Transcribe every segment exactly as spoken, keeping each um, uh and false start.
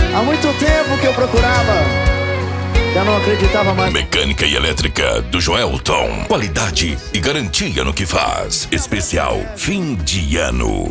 Há muito tempo que eu procurava, já não acreditava mais. Mecânica e elétrica do Joelton. Qualidade e garantia no que faz. Especial fim de ano.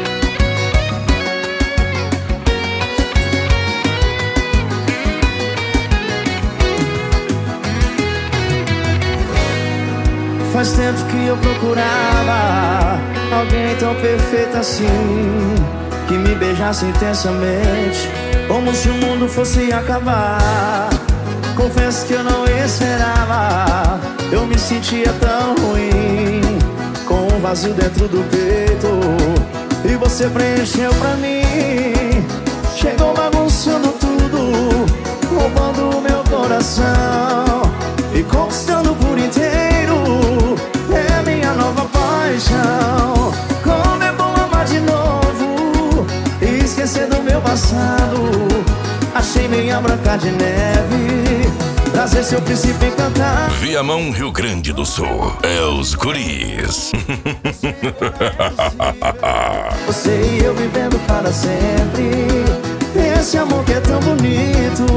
Faz tempo que eu procurava alguém tão perfeito assim, que me beijasse intensamente, como se o mundo fosse acabar. Confesso que eu não esperava, eu me sentia tão ruim, com um vazio dentro do peito, e você preencheu pra mim. Chegou bagunçando tudo, roubando o meu coração e conquistando por inteiro. É minha nova paixão. Como é bom amar de novo e esquecer do meu passado. Achei minha Branca de Neve, trazer seu príncipe encantado. Viamão, Rio Grande do Sul. É os guris. Você e eu vivendo para sempre, esse amor que é tão bonito.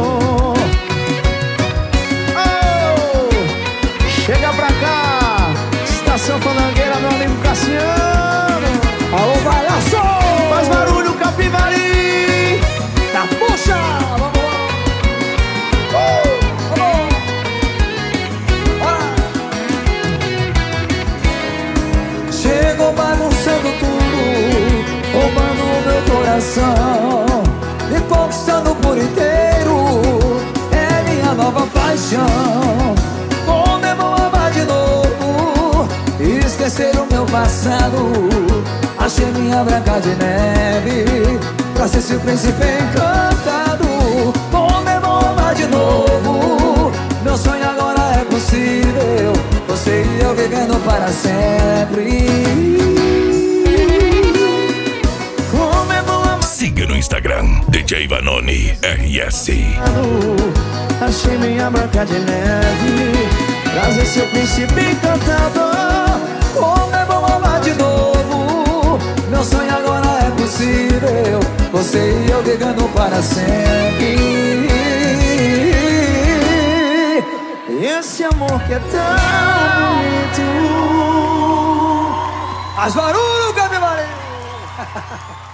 Oh, chega pra cá, Estação Fandangueira, meu amigo Cassiano. Alô, Palhaço! Faz barulho, Capivari. Tá puxa! Vamos lá! Uh, vamos! Ah. Chegou bagunçando tudo, roubando o meu coração e conquistando por inteiro. É minha nova paixão. Como é bom amar de novo e esquecer o meu passado. Achei minha Branca de Neve, pra ser seu príncipe encantado. Como é bom amar de novo, meu sonho agora é possível. Você e eu vivendo para sempre. Como é bom amar. Siga no Instagram, D J Vanoni R S. Achei minha Branca de Neve, trazer seu príncipe encantado. Como é bom amar de novo, meu sonho agora é possível. Você e eu vivendo para sempre. Esse amor que é tão bonito. Faz barulho, Gabi Maria!